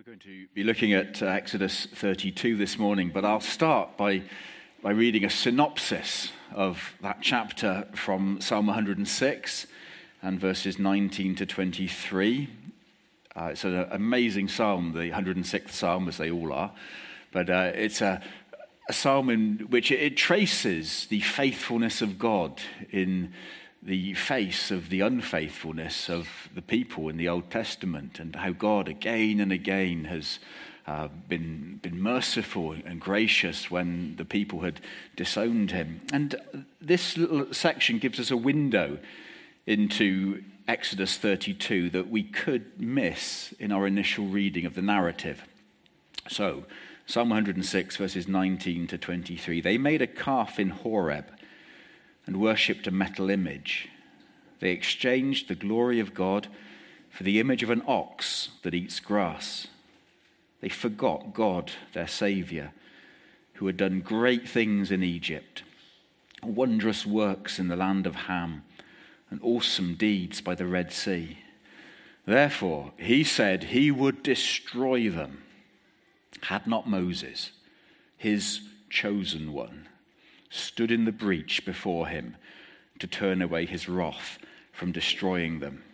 We're going to be looking at Exodus 32 this morning, but I'll start by reading a synopsis of that chapter from Psalm 106 and verses 19 to 23. It's an amazing psalm, the 106th psalm, as they all are, but it's a psalm in which it traces the faithfulness of God in the face of the unfaithfulness of the people in the Old Testament, and how God again and again has been merciful and gracious when the people had disowned him. And this little section gives us a window into Exodus 32 that we could miss in our initial reading of the narrative. So, Psalm 106 verses 19 to 23. They made a calf in Horeb and worshipped a metal image. They exchanged the glory of God for the image of an ox that eats grass. They forgot God, their Saviour, who had done great things in Egypt, wondrous works in the land of Ham, and awesome deeds by the Red Sea. Therefore, he said he would destroy them, had not Moses, his chosen one, stood in the breach before him to turn away his wrath from destroying them.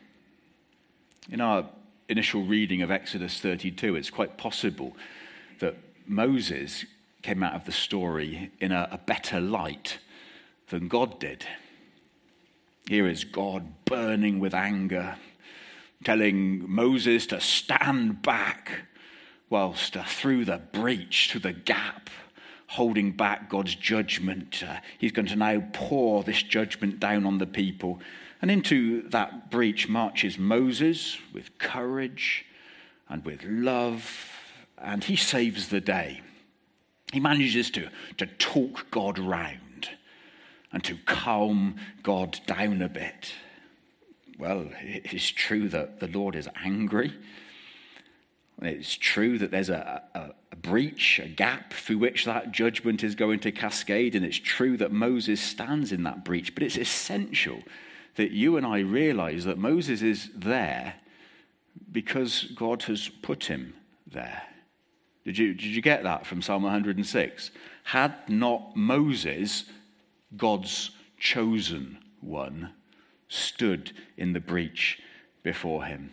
In our initial reading of Exodus 32, it's quite possible that Moses came out of the story in a better light than God did. Here is God burning with anger, telling Moses to stand back, whilst through the breach, through the gap, holding back God's judgment. He's going to now pour this judgment down on the people. And into that breach marches Moses with courage and with love, and he saves the day. He manages to talk God round and to calm God down a bit. Well, it is true that the Lord is angry. It's true that there's a breach, a gap through which that judgment is going to cascade, and it's true that Moses stands in that breach, but it's essential that you and I realize that Moses is there because God has put him there. Did you get that from Psalm 106? Had not Moses, God's chosen one, stood in the breach before him?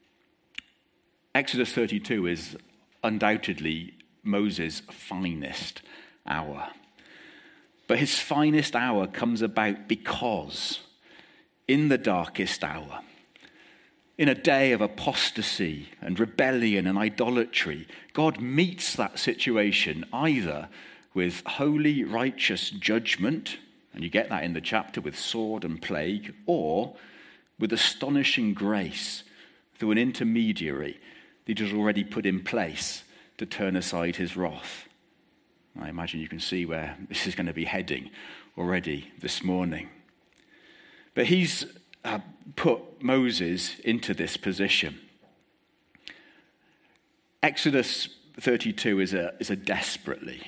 Exodus 32 is undoubtedly Moses' finest hour. But his finest hour comes about because in the darkest hour, in a day of apostasy and rebellion and idolatry, God meets that situation either with holy, righteous judgment, and you get that in the chapter with sword and plague, or with astonishing grace through an intermediary that is already put in place to turn aside his wrath. I imagine you can see where this is going to be heading already this morning. But he's put Moses into this position. Exodus 32 is a desperately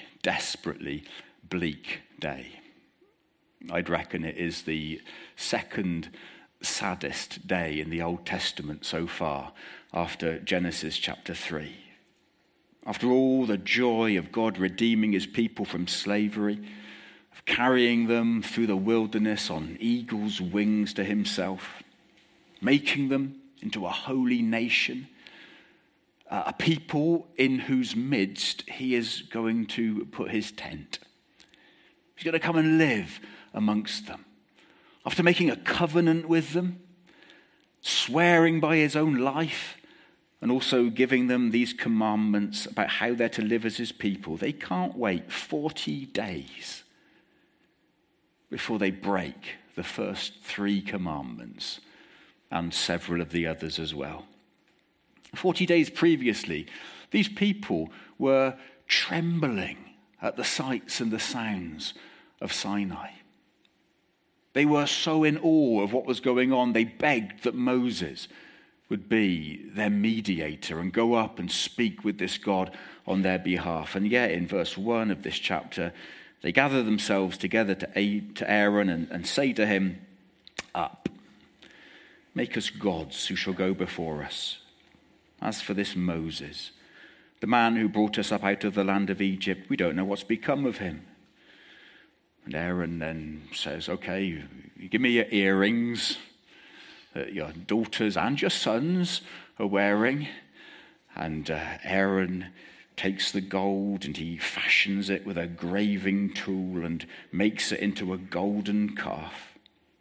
bleak day. I'd reckon it is the second saddest day in the Old Testament so far, after Genesis chapter 3. After all the joy of God redeeming his people from slavery, of carrying them through the wilderness on eagle's wings to himself, making them into a holy nation, a people in whose midst he is going to put his tent. He's going to come and live amongst them. After making a covenant with them, swearing by his own life, and also giving them these commandments about how they're to live as his people, they can't wait 40 days before they break the first 3 commandments and several of the others as well. 40 days previously, these people were trembling at the sights and the sounds of Sinai. They were so in awe of what was going on, they begged that Moses would be their mediator and go up and speak with this God on their behalf. And yet, in verse 1 of this chapter, they gather themselves together to Aaron and say to him, "Up, make us gods who shall go before us. As for this Moses, The man who brought us up out of the land of Egypt, we don't know what's become of him." And Aaron then says, "Okay, you give me your earrings that your daughters and your sons are wearing." And Aaron takes the gold and he fashions it with a graving tool and makes it into a golden calf.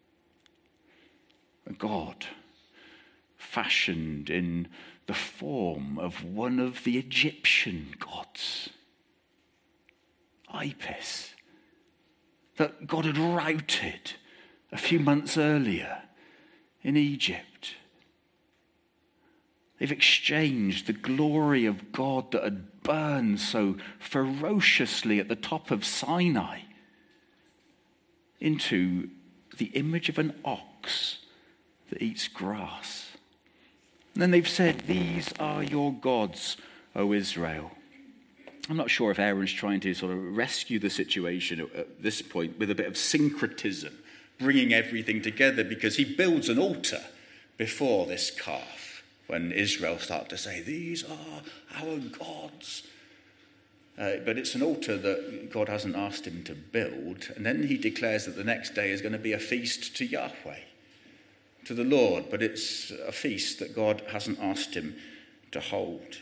A god fashioned in the form of one of the Egyptian gods, Apis, that God had routed a few months earlier in Egypt. They've exchanged the glory of God that had burned so ferociously at the top of Sinai into the image of an ox that eats grass. And then they've said, "These are your gods, O Israel." I'm not sure if Aaron's trying to sort of rescue the situation at this point with a bit of syncretism, bringing everything together, because he builds an altar before this calf when Israel start to say, "These are our gods." But it's an altar that God hasn't asked him to build. And then he declares that the next day is going to be a feast to Yahweh, to the Lord. But it's a feast that God hasn't asked him to hold.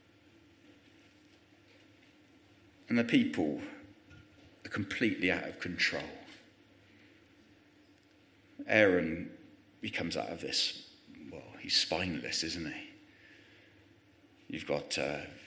And the people are completely out of control. Aaron, he comes out of this, well, he's spineless, isn't he? You've got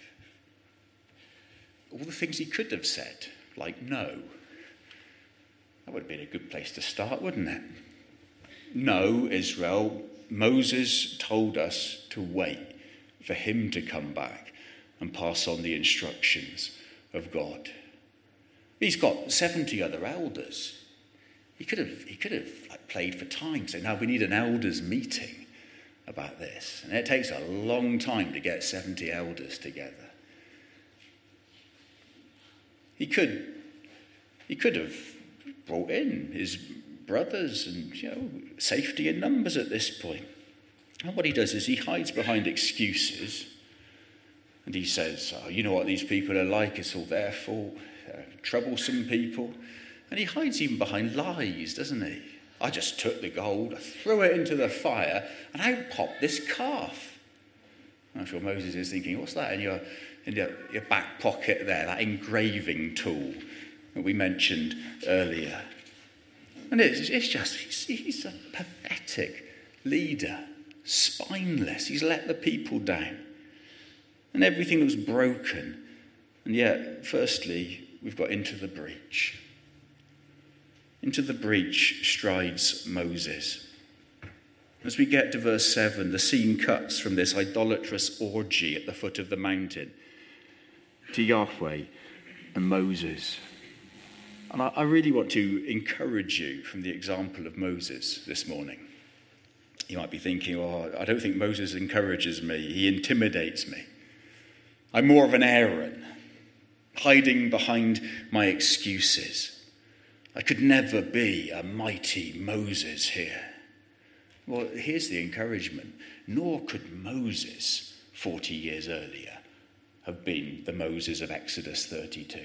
all the things he could have said, like no. That would have been a good place to start, wouldn't it? "No, Israel, Moses told us to wait for him to come back and pass on the instructions of God." He's got 70 other elders. He could have played for time, saying, "No, we need an elders meeting about this." And it takes a long time to get 70 elders together. He could have brought in his brothers and, safety in numbers at this point. And what he does is he hides behind excuses. And he says, "Oh, you know what these people are like, it's all their fault, troublesome people." And he hides even behind lies, doesn't he? "I just took the gold, I threw it into the fire, and out popped this calf." I'm sure Moses is thinking, what's that in your back pocket there, that engraving tool that we mentioned earlier? And it's just, he's a pathetic leader, spineless. He's let the people down. And everything was broken. And yet, firstly, we've got into the breach. Into the breach strides Moses. As we get to verse 7, the scene cuts from this idolatrous orgy at the foot of the mountain to Yahweh and Moses. And I really want to encourage you from the example of Moses this morning. You might be thinking, "Oh, I don't think Moses encourages me. He intimidates me. I'm more of an Aaron, hiding behind my excuses. I could never be a mighty Moses here." Well, here's the encouragement. Nor could Moses 40 years earlier have been the Moses of Exodus 32.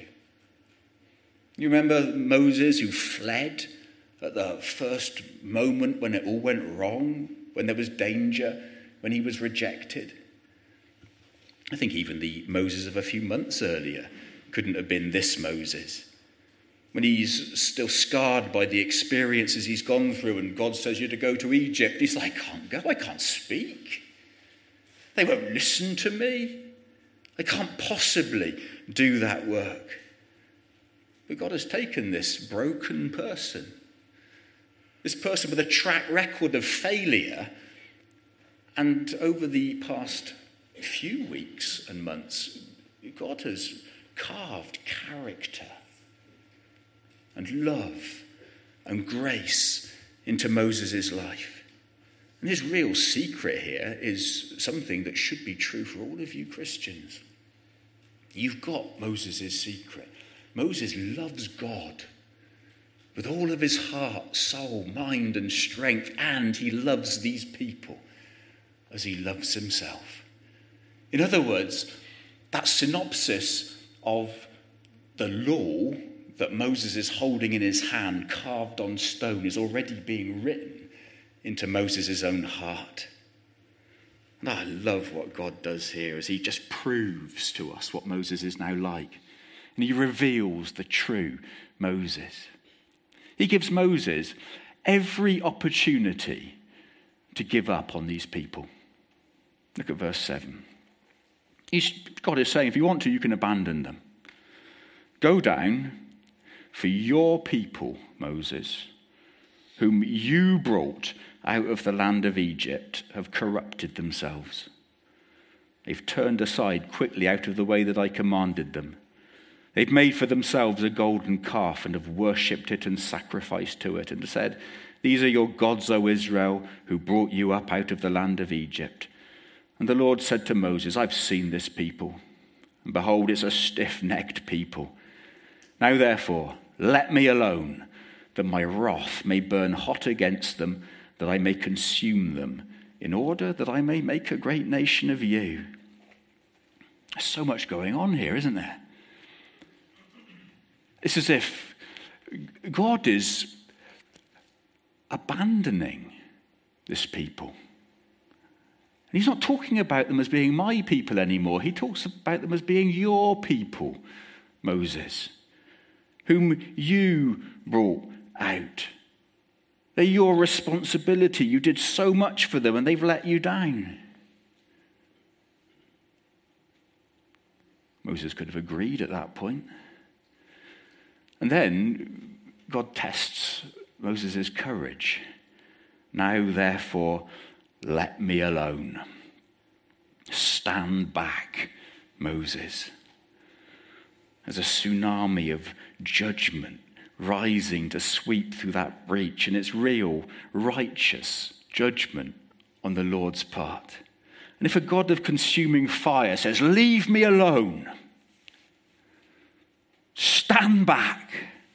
You remember Moses who fled at the first moment when it all went wrong, when there was danger, when he was rejected? I think even the Moses of a few months earlier couldn't have been this Moses. When he's still scarred by the experiences he's gone through and God says you're to go to Egypt, he's like, "I can't go, I can't speak. They won't listen to me. I can't possibly do that work." But God has taken this broken person, this person with a track record of failure, and over the past few weeks and months, God has carved character and love and grace into Moses' life. And his real secret here is something that should be true for all of you Christians. You've got Moses' secret. Moses loves God with all of his heart, soul, mind, and strength, and he loves these people as he loves himself. In other words, that synopsis of the law that Moses is holding in his hand, carved on stone, is already being written into Moses' own heart. And I love what God does here as he just proves to us what Moses is now like. And he reveals the true Moses. He gives Moses every opportunity to give up on these people. Look at verse 7. God is saying, if you want to, you can abandon them. Go down, for your people, Moses, whom you brought out of the land of Egypt, have corrupted themselves. They've turned aside quickly out of the way that I commanded them. They've made for themselves a golden calf and have worshipped it and sacrificed to it and said, these are your gods, O Israel, who brought you up out of the land of Egypt. And the Lord said to Moses, I've seen this people, and behold, it's a stiff-necked people. Now therefore, let me alone, that my wrath may burn hot against them, that I may consume them, in order that I may make a great nation of you. There's so much going on here, isn't there? It's as if God is abandoning this people. And he's not talking about them as being my people anymore. He talks about them as being your people, Moses, whom you brought out. They're your responsibility. You did so much for them and they've let you down. Moses could have agreed at that point. And then God tests Moses' courage. Now, therefore, let me alone. Stand back, Moses. There's a tsunami of judgment rising to sweep through that breach, and it's real, righteous judgment on the Lord's part. And if a God of consuming fire says, leave me alone, stand back,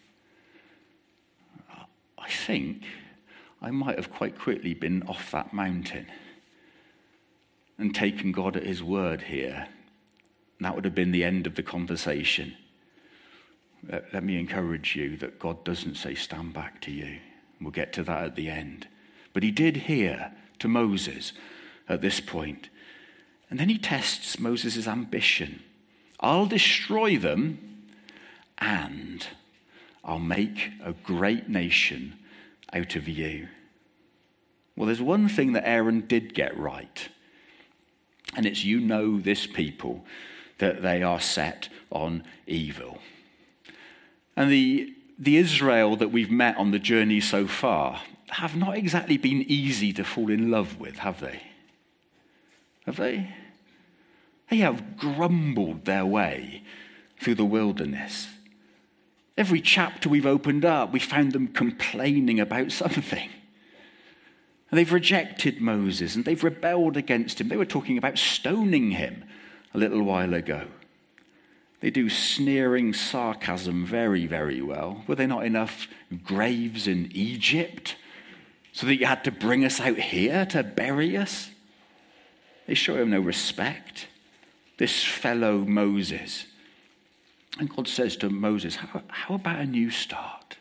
I think I might have quite quickly been off that mountain and taken God at his word here. And that would have been the end of the conversation. Let me encourage you that God doesn't say stand back to you. We'll get to that at the end. But he did here to Moses at this point. And then he tests Moses' ambition. I'll destroy them and I'll make a great nation out of you. Well, there's one thing that Aaron did get right. And it's this people, that they are set on evil. And the Israel that we've met on the journey so far have not exactly been easy to fall in love with, have they? Have they? They have grumbled their way through the wilderness. Every chapter we've opened up, we found them complaining about something. And they've rejected Moses and they've rebelled against him. They were talking about stoning him a little while ago. They do sneering sarcasm very, very well. Were there not enough graves in Egypt so that you had to bring us out here to bury us? They show him no respect. This fellow Moses. And God says to Moses, how about a new start?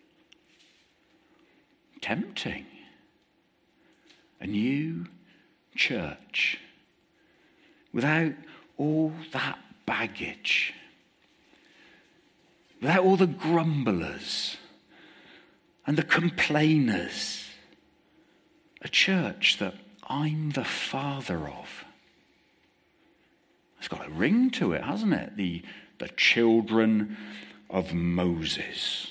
Tempting. A new church. Without all that baggage. Without all the grumblers and the complainers. A church that I'm the father of. It's got a ring to it, hasn't it? The children of Moses.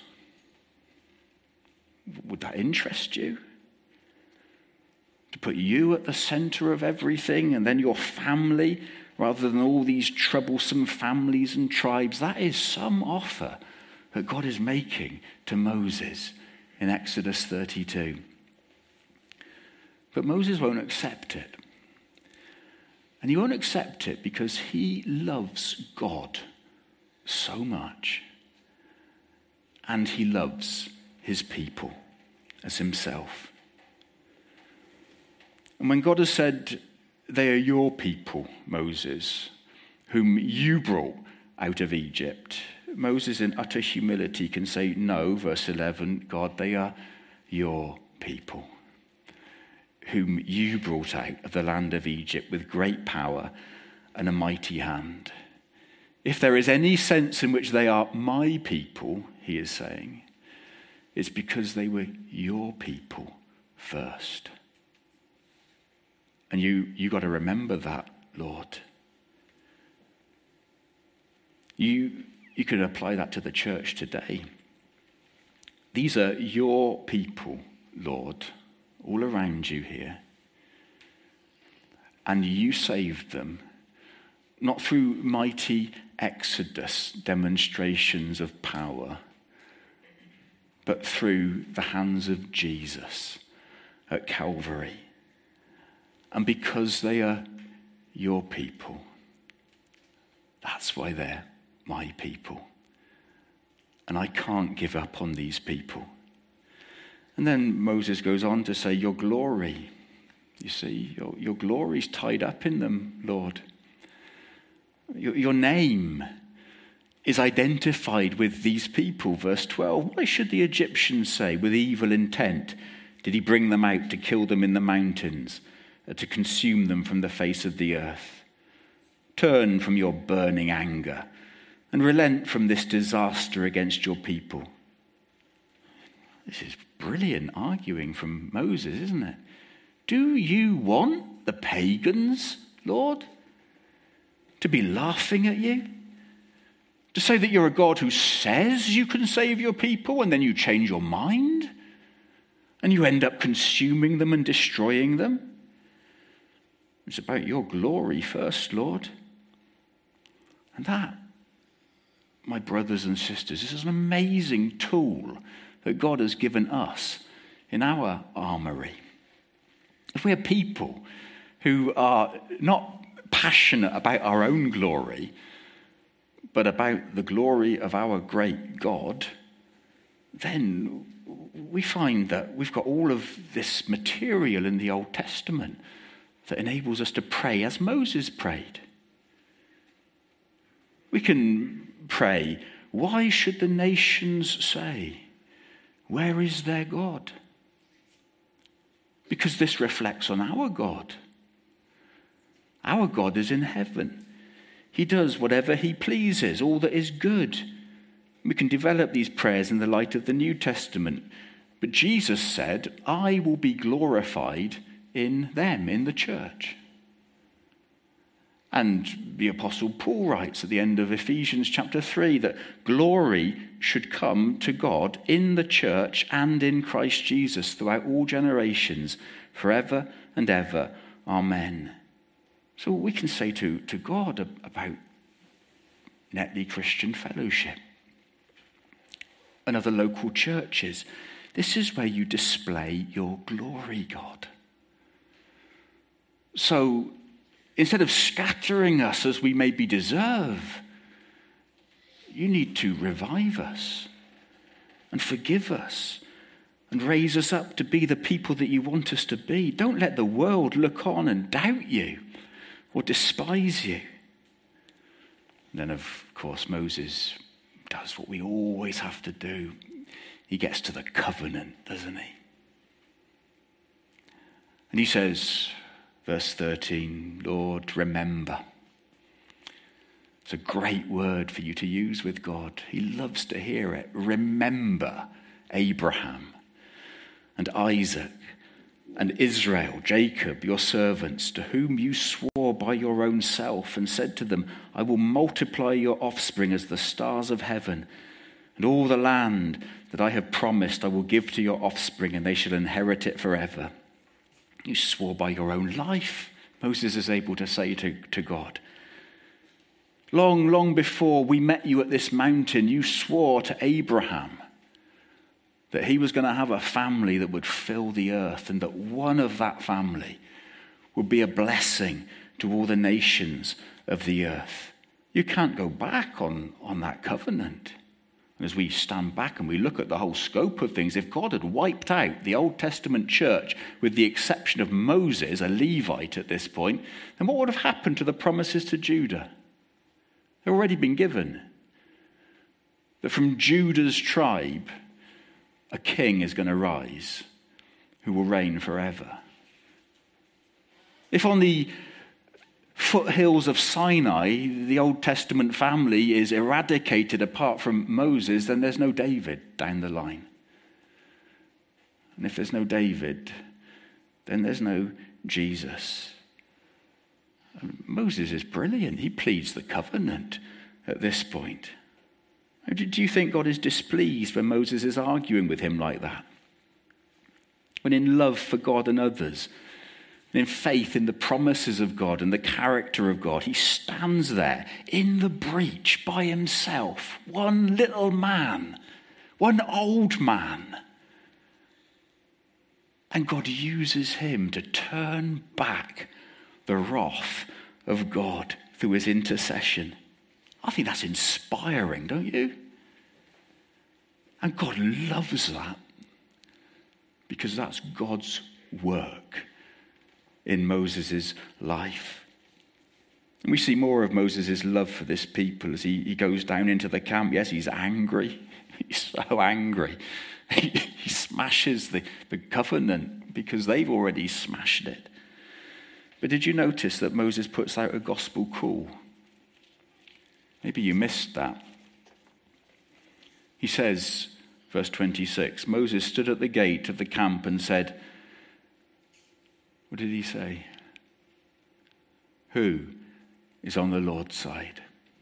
Would that interest you? To put you at the center of everything and then your family rather than all these troublesome families and tribes. That is some offer that God is making to Moses in Exodus 32. But Moses won't accept it. And he won't accept it because he loves God so much. And he loves his people as himself. And when God has said, they are your people, Moses, whom you brought out of Egypt. Moses, in utter humility, can say, no, verse 11, God, they are your people, whom you brought out of the land of Egypt with great power and a mighty hand. If there is any sense in which they are my people, he is saying, it's because they were your people first. And you got to remember that, Lord. You could apply that to the church today. These are your people, Lord, all around you here. And you saved them, not through mighty Exodus demonstrations of power, but through the hands of Jesus at Calvary. And because they are your people, that's why they're my people. And I can't give up on these people. And then Moses goes on to say, your glory, you see, your glory's tied up in them, Lord. Your name is identified with these people. Verse 12, why should the Egyptians say, with evil intent, did he bring them out to kill them in the mountains, to consume them from the face of the earth? Turn from your burning anger and relent from this disaster against your people. This is brilliant arguing from Moses, isn't it? Do you want the pagans, Lord, to be laughing at you? To say that you're a God who says you can save your people and then you change your mind and you end up consuming them and destroying them? It's about your glory first, Lord. And that, my brothers and sisters, this is an amazing tool that God has given us in our armory. If we're people who are not passionate about our own glory, but about the glory of our great God, then we find that we've got all of this material in the Old Testament that enables us to pray as Moses prayed. We can pray, why should the nations say, where is their God? Because this reflects on our God. Our God is in heaven. He does whatever he pleases, all that is good. We can develop these prayers in the light of the New Testament. But Jesus said, I will be glorified in them, in the church. And the Apostle Paul writes at the end of Ephesians chapter 3 that glory should come to God in the church and in Christ Jesus throughout all generations, forever and ever. Amen. So we can say to God about Netley Christian Fellowship and other local churches, this is where you display your glory, God. So instead of scattering us as we maybe deserve, you need to revive us and forgive us and raise us up to be the people that you want us to be. Don't let the world look on and doubt you or despise you. And then, of course, Moses does what we always have to do. He gets to the covenant, doesn't he? And he says, verse 13, Lord, remember. It's a great word for you to use with God. He loves to hear it. Remember Abraham and Isaac and Israel, Jacob, your servants, to whom you swore by your own self and said to them, I will multiply your offspring as the stars of heaven, and all the land that I have promised I will give to your offspring, and they shall inherit it forever. You swore by your own life, Moses is able to say to God. Long, long before we met you at this mountain, you swore to Abraham that he was going to have a family that would fill the earth and that one of that family would be a blessing to all the nations of the earth. You can't go back on that covenant. And as we stand back and we look at the whole scope of things, if God had wiped out the Old Testament church with the exception of Moses, a Levite at this point, then what would have happened to the promises to Judah? They've already been given. That from Judah's tribe, a king is going to rise who will reign forever. If on the foothills of Sinai, the Old Testament family is eradicated apart from Moses, then there's no David down the line. And if there's no David, then there's no Jesus. And Moses is brilliant. He pleads the covenant at this point. Do you think God is displeased when Moses is arguing with him like that? When in love for God and others, and in faith in the promises of God and the character of God, he stands there in the breach by himself, one little man, one old man. And God uses him to turn back the wrath of God through his intercession. I think that's inspiring, don't you? And God loves that because that's God's work in Moses' life. And we see more of Moses' love for this people as he goes down into the camp. Yes, he's angry. He's so angry. He smashes the covenant because they've already smashed it. But did you notice that Moses puts out a gospel call? Maybe you missed that. He says, verse 26, Moses stood at the gate of the camp and said, what did he say? Who is on the Lord's side?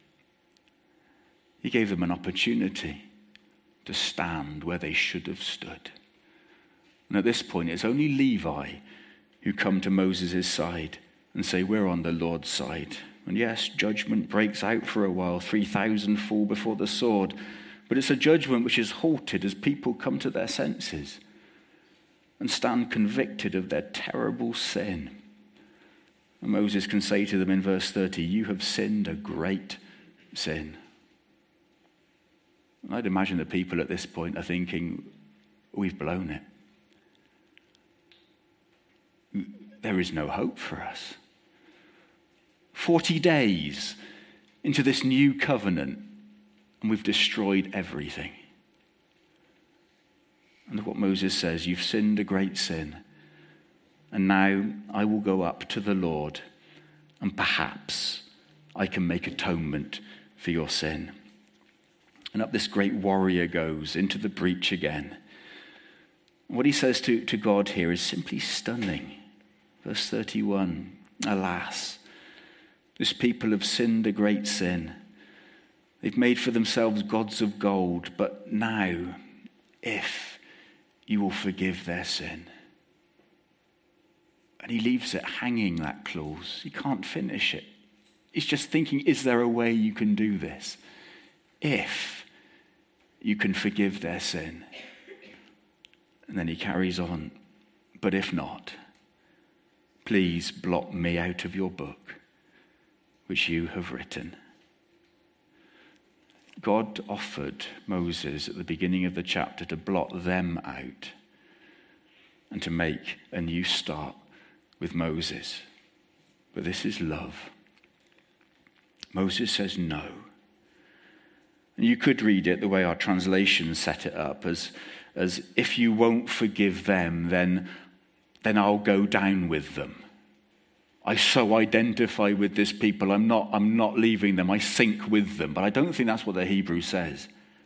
He gave them an opportunity to stand where they should have stood. And at this point, it's only Levi who come to Moses' side and say, we're on the Lord's side. And yes, judgment breaks out for a while. 3,000 fall before the sword. But it's a judgment which is halted as people come to their senses and stand convicted of their terrible sin. And Moses can say to them in verse 30, you have sinned a great sin. And I'd imagine the people at this point are thinking, we've blown it. There is no hope for us. 40 days into this new covenant, and we've destroyed everything. And look what Moses says, you've sinned a great sin, and now I will go up to the Lord, and perhaps I can make atonement for your sin. And up this great warrior goes into the breach again. What he says to God here is simply stunning. Verse 31, alas, this people have sinned a great sin. They've made for themselves gods of gold, but now, if you will forgive their sin. And he leaves it hanging, that clause. He can't finish it. He's just thinking, is there a way you can do this? If you can forgive their sin. And then he carries on, but if not, please blot me out of your book, which you have written. God offered Moses at the beginning of the chapter to blot them out and to make a new start with Moses. But this is love. Moses says no. And you could read it the way our translations set it up, as if you won't forgive them, then I'll go down with them. I so identify with this people, I'm not leaving them, I sink with them. But I don't think that's what the Hebrew says.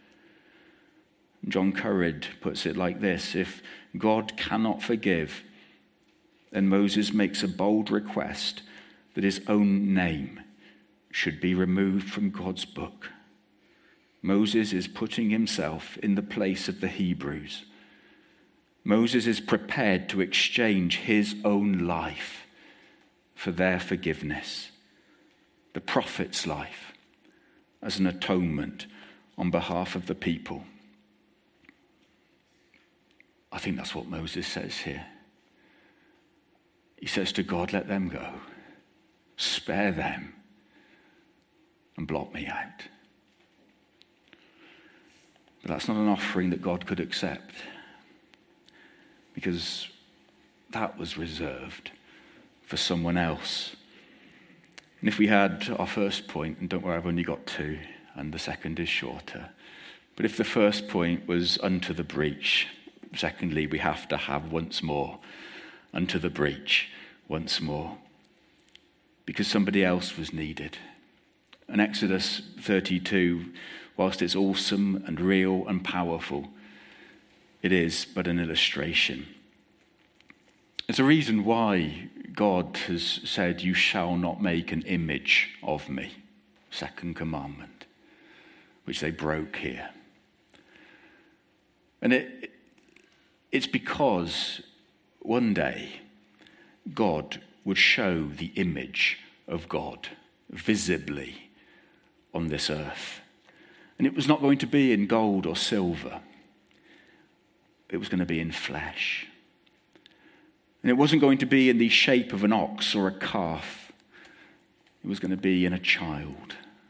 John Currid puts it like this, if God cannot forgive, then Moses makes a bold request that his own name should be removed from God's book. Moses is putting himself in the place of the Hebrews. Moses is prepared to exchange his own life for their forgiveness, the prophet's life, as an atonement on behalf of the people. I think that's what Moses says here. He says to God, let them go, spare them, and blot me out. But that's not an offering that God could accept, because that was reserved for someone else. And if we had our first point, and don't worry, I've only got two, and the second is shorter. But if the first point was unto the breach, secondly, we have to have once more, unto the breach once more, because somebody else was needed. And Exodus 32, whilst it's awesome and real and powerful, it is but an illustration. It's a reason why God has said, you shall not make an image of me, second commandment, which they broke here. And it's because one day God would show the image of God visibly on this earth. And it was not going to be in gold or silver. It was going to be in flesh. And it wasn't going to be in the shape of an ox or a calf. It was going to be in a child.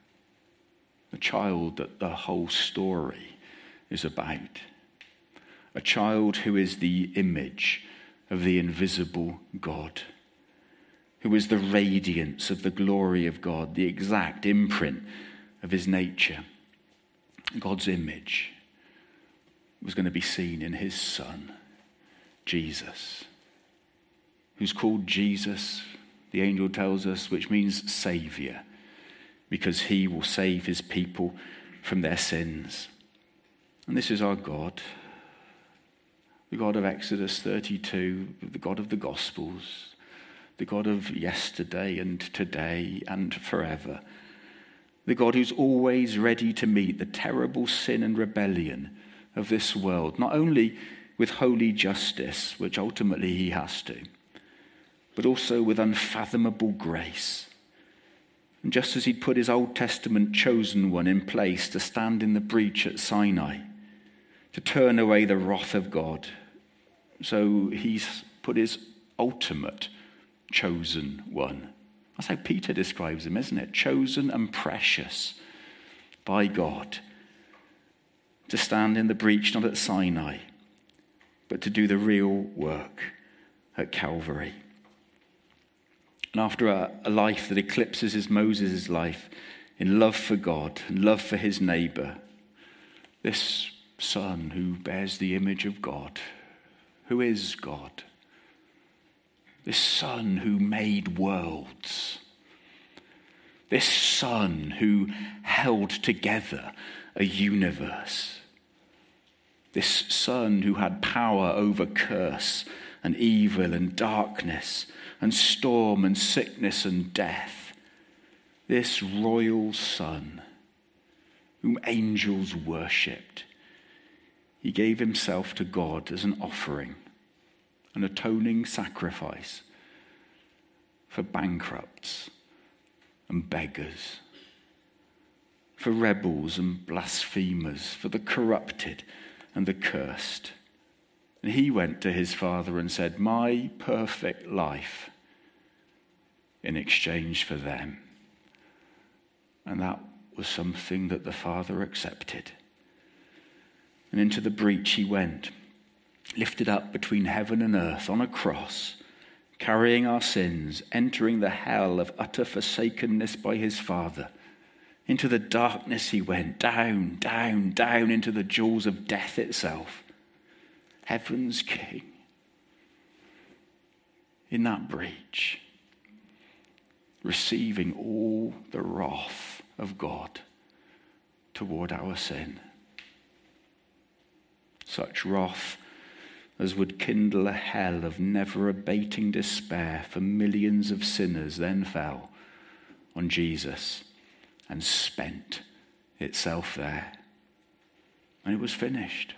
The child that the whole story is about. A child who is the image of the invisible God, who is the radiance of the glory of God, the exact imprint of his nature. God's image was going to be seen in his Son, Jesus, who's called Jesus, the angel tells us, which means Saviour, because he will save his people from their sins. And this is our God, the God of Exodus 32, the God of the Gospels, the God of yesterday and today and forever, the God who's always ready to meet the terrible sin and rebellion of this world, not only with holy justice, which ultimately he has to, but also with unfathomable grace. And just as he'd put his Old Testament chosen one in place to stand in the breach at Sinai, to turn away the wrath of God, so he's put his ultimate chosen one. That's how Peter describes him, isn't it? Chosen and precious by God to stand in the breach not at Sinai, but to do the real work at Calvary. And after a life that eclipses Moses' life in love for God and love for his neighbour, this Son who bears the image of God, who is God, this Son who made worlds, this Son who held together a universe, this Son who had power over curse and evil and darkness and storm and sickness and death, this royal Son whom angels worshipped, he gave himself to God as an offering, an atoning sacrifice for bankrupts and beggars, for rebels and blasphemers, for the corrupted and the cursed. And he went to his Father and said, my perfect life in exchange for them. And that was something that the Father accepted. And into the breach he went, lifted up between heaven and earth on a cross, carrying our sins, entering the hell of utter forsakenness by his Father. Into the darkness he went, down, down, down into the jaws of death itself. Heaven's King. In that breach, receiving all the wrath of God toward our sin. Such wrath as would kindle a hell of never-abating despair for millions of sinners then fell on Jesus and spent itself there. And it was finished.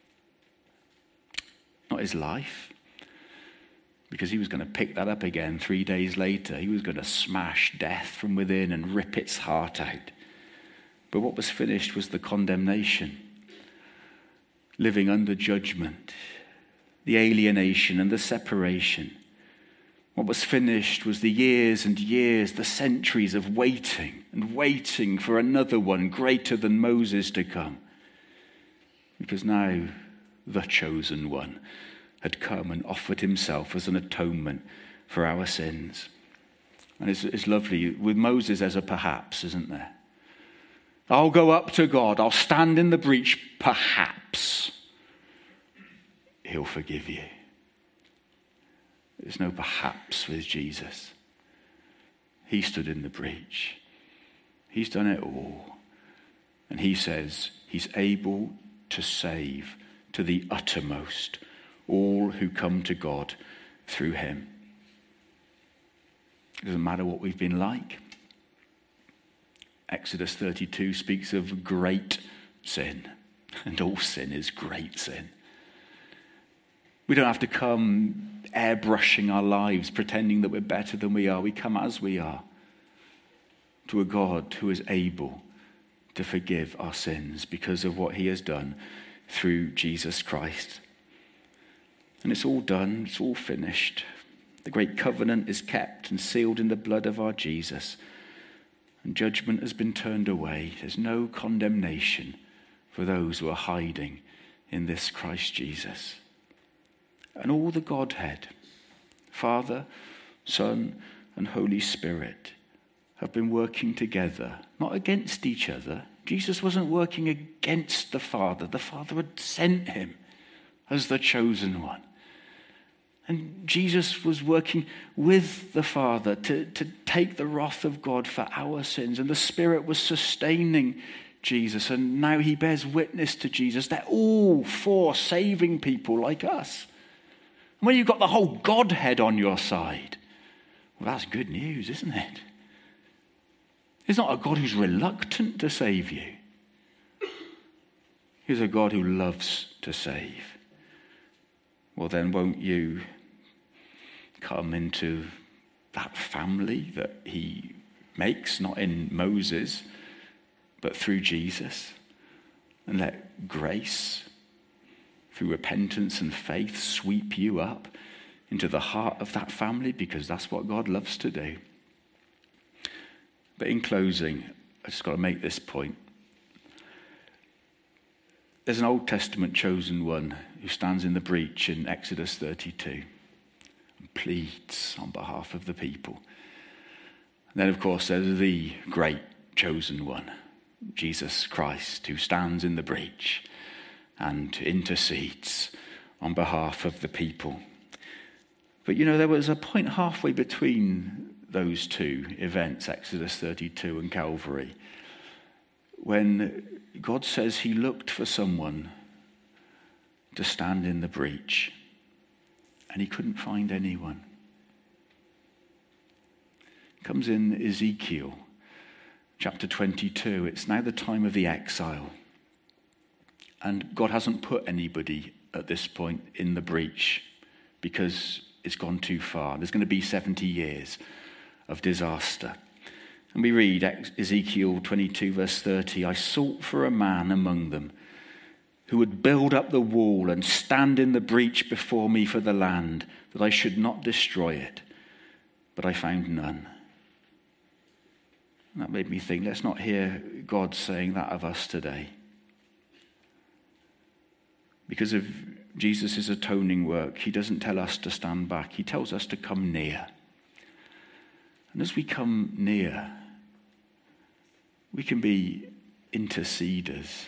Not his life, because he was going to pick that up again 3 days later. He was going to smash death from within and rip its heart out. But what was finished was the condemnation, living under judgment, the alienation and the separation. What was finished was the years and years, the centuries of waiting and waiting for another one greater than Moses to come. Because now the chosen one had come and offered himself as an atonement for our sins. And it's lovely. With Moses, there's a perhaps, isn't there? I'll go up to God. I'll stand in the breach. Perhaps he'll forgive you. There's no perhaps with Jesus. He stood in the breach. He's done it all. And he says he's able to save to the uttermost all who come to God through him. It doesn't matter what we've been like. Exodus 32 speaks of great sin, and all sin is great sin. We don't have to come airbrushing our lives, pretending that we're better than we are. We come as we are to a God who is able to forgive our sins because of what he has done through Jesus Christ. And it's all done, it's all finished. The great covenant is kept and sealed in the blood of our Jesus. And judgment has been turned away. There's no condemnation for those who are hiding in this Christ Jesus. And all the Godhead, Father, Son, and Holy Spirit, have been working together, not against each other. Jesus wasn't working against the Father. The Father had sent him as the chosen one. And Jesus was working with the Father to take the wrath of God for our sins. And the Spirit was sustaining Jesus. And now he bears witness to Jesus. They're all for saving people like us. And when you've got the whole Godhead on your side, well, that's good news, isn't it? He's not a God who's reluctant to save you. He's a God who loves to save. Well, then won't you come into that family that he makes, not in Moses, but through Jesus, and let grace, through repentance and faith, sweep you up into the heart of that family, because that's what God loves to do. But in closing, I just got to make this point. There's an Old Testament chosen one who stands in the breach in Exodus 32 and pleads on behalf of the people. And then, of course, there's the great chosen one, Jesus Christ, who stands in the breach and intercedes on behalf of the people. But you know, there was a point halfway between those two events, Exodus 32 and Calvary, when God says he looked for someone to stand in the breach, and he couldn't find anyone. It comes in Ezekiel chapter 22. It's now the time of the exile. And God hasn't put anybody at this point in the breach because it's gone too far. There's going to be 70 years of disaster. And we read Ezekiel 22 verse 30, I sought for a man among them who would build up the wall and stand in the breach before me for the land, that I should not destroy it. But I found none. And that made me think, let's not hear God saying that of us today. Because of Jesus' atoning work, he doesn't tell us to stand back. He tells us to come near. And as we come near, we can be interceders.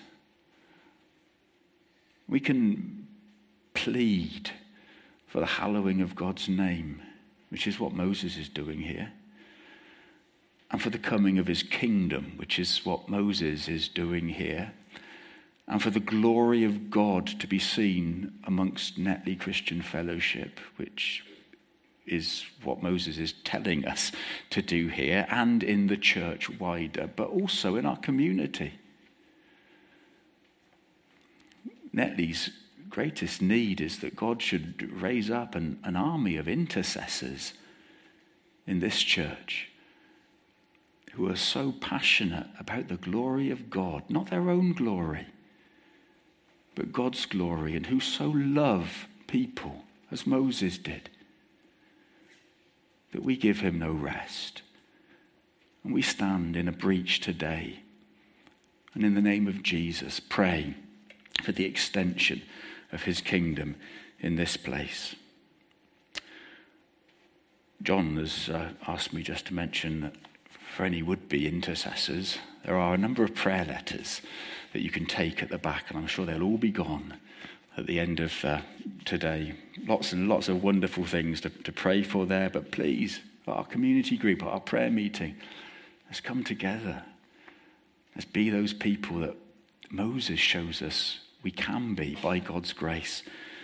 We can plead for the hallowing of God's name, which is what Moses is doing here. And for the coming of his kingdom, which is what Moses is doing here. And for the glory of God to be seen amongst Netley Christian Fellowship, which is what Moses is telling us to do here, and in the church wider, but also in our community. Netley's greatest need is that God should raise up an army of intercessors in this church who are so passionate about the glory of God, not their own glory, but God's glory, and who so love people as Moses did, that we give him no rest. And we stand in a breach today, and in the name of Jesus, pray for the extension of his kingdom in this place. John has asked me just to mention that for any would-be intercessors, there are a number of prayer letters that you can take at the back, and I'm sure they'll all be gone at the end of today. Lots and lots of wonderful things to pray for there, but please, our community group, our prayer meeting, let's come together. Let's be those people that Moses shows us we can be by God's grace